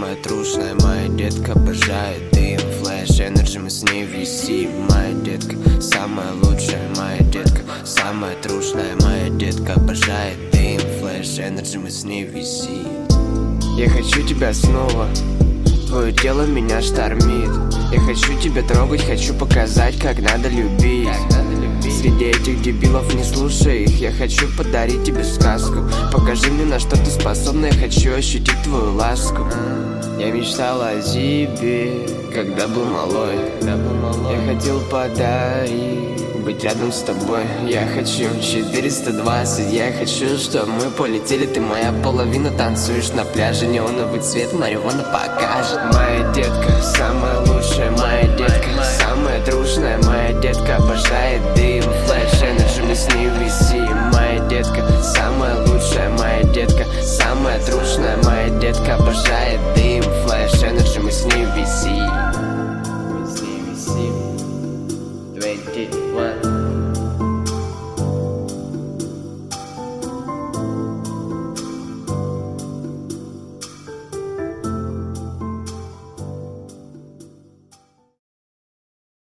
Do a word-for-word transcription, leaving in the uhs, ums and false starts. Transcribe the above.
самая трушная, моя детка обожает дым, флэш, энерджи, мы с ней висим. Моя детка самая лучшая, моя детка самая трушная, моя детка обожает дым, флэш, энерджи, мы с ней висим. Я хочу тебя снова, твое тело меня штормит. Я хочу тебя трогать, хочу показать, как надо любить. Среди этих дебилов не слушай их. Я хочу подарить тебе сказку. Покажи мне, на что ты способна. Я хочу ощутить твою ласку. Я мечтал о тебе, когда был малой. Я хотел подарить, быть рядом с тобой. Я хочу четыреста двадцать. Я хочу, чтобы мы полетели. Ты моя половина, танцуешь на пляже. Неоновый цвет, марихуана покажет. Моя детка самая лучшая, моя детка самая трушная, моя детка обожает дым, флэш, энерджи, мы с ней висим. Моя детка самая лучшая, моя детка самая трушная, моя детка обожает дым, флэш, энерджи, мы с ней висим. Мы с ней висим. двадцать один